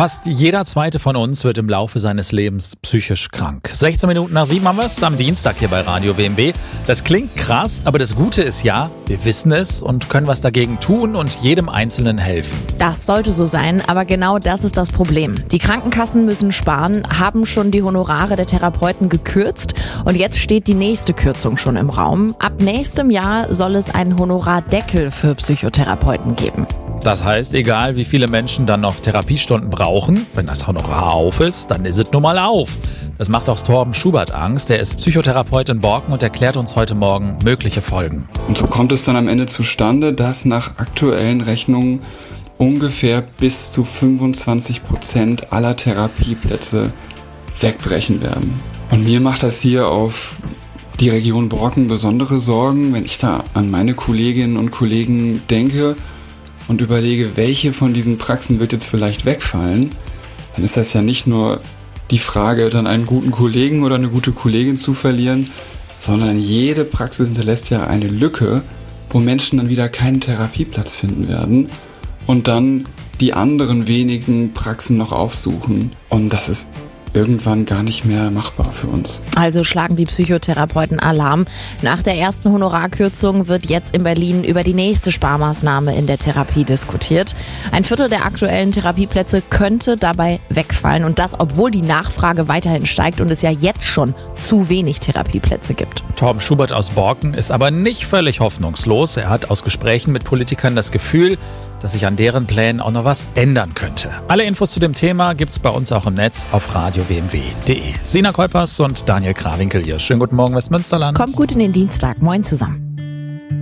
Fast jeder zweite von uns wird im Laufe seines Lebens psychisch krank. 16 Minuten nach 7 haben wir es am Dienstag hier bei Radio WMW. Das klingt krass, aber das Gute ist ja, wir wissen es und können was dagegen tun und jedem Einzelnen helfen. Das sollte so sein, aber genau das ist das Problem. Die Krankenkassen müssen sparen, haben schon die Honorare der Therapeuten gekürzt und jetzt steht die nächste Kürzung schon im Raum. Ab nächstem Jahr soll es einen Honorardeckel für Psychotherapeuten geben. Das heißt, egal wie viele Menschen dann noch Therapiestunden brauchen, wenn das Honorar auf ist, dann ist es nun mal auf. Das macht auch Torben Schubert Angst. Der ist Psychotherapeut in Borken und erklärt uns heute Morgen mögliche Folgen. Und so kommt es dann am Ende zustande, dass nach aktuellen Rechnungen ungefähr bis zu 25% aller Therapieplätze wegbrechen werden. Und mir macht das hier auf die Region Borken besondere Sorgen, wenn ich da an meine Kolleginnen und Kollegen denke und überlege, welche von diesen Praxen wird jetzt vielleicht wegfallen, dann ist das ja nicht nur die Frage, dann einen guten Kollegen oder eine gute Kollegin zu verlieren, sondern jede Praxis hinterlässt ja eine Lücke, wo Menschen dann wieder keinen Therapieplatz finden werden und dann die anderen wenigen Praxen noch aufsuchen. Und das ist irgendwann gar nicht mehr machbar für uns. Also schlagen die Psychotherapeuten Alarm. Nach der ersten Honorarkürzung wird jetzt in Berlin über die nächste Sparmaßnahme in der Therapie diskutiert. 1/4 der aktuellen Therapieplätze könnte dabei wegfallen und das, obwohl die Nachfrage weiterhin steigt und es ja jetzt schon zu wenig Therapieplätze gibt. Torben Schubert aus Borken ist aber nicht völlig hoffnungslos. Er hat aus Gesprächen mit Politikern das Gefühl, dass sich an deren Plänen auch noch was ändern könnte. Alle Infos zu dem Thema gibt's bei uns auch im Netz auf radiowmw.de. Sina Kuipers und Daniel Krawinkel hier. Schönen guten Morgen, Westmünsterland. Kommt gut in den Dienstag. Moin zusammen.